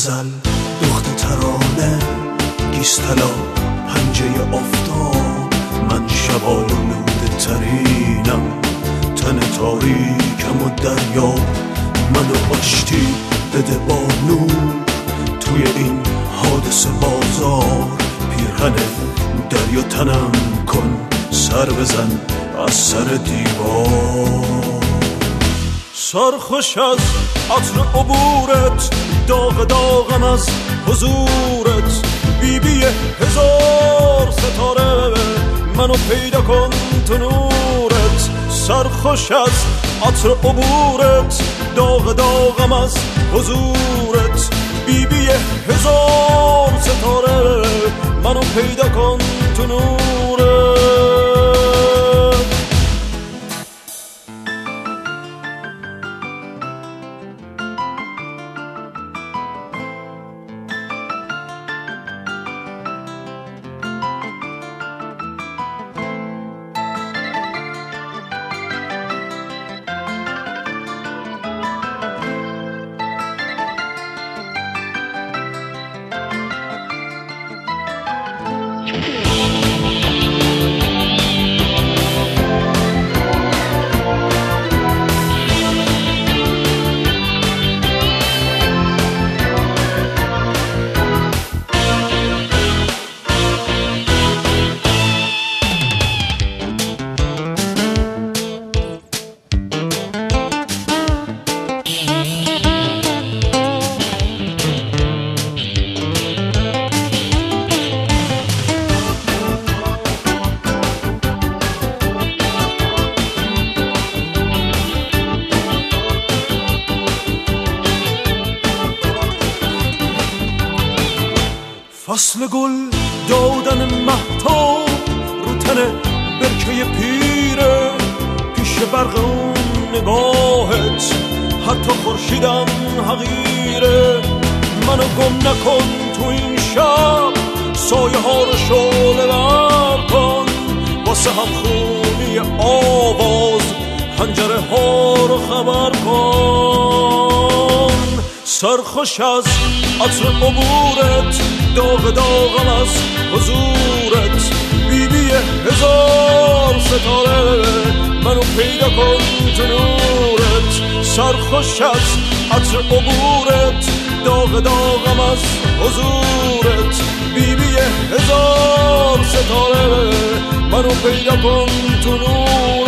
غزل دخت ترانه گیستلا پنجه افتاب من شبالود ترینم تن تاریکم و دریا منو آشتی بده با نور توی این حادث بازار پیرهن دریا تنم کن سر بزن از سر دیوار سرخوش از عطر عبورت داغ داغم از حضورت بیبی هزار ستاره منو پیدا کن تو نورت سرخوش از عطر عبورت داغ داغم از حضورت بیبی هزار ستاره منو پیدا کن تو نورت فصل گل دادن مهتاب رو تن برکه پیره پیش برق اون نگاهت حتی خورشیدم حقیره منو گم نکن تو این شب سایه ها رو شعله ور کن واسه هم خونی آواز حنجره ها رو خبر کن سرخوش از عطر عبورت داغ داغم از حضورت بیبی هزار ستاره منو پیدا کن تو نورت سرخوش از عطر عبورت داغ داغم از حضورت بیبی هزار ستاره منو پیدا کن تو نورت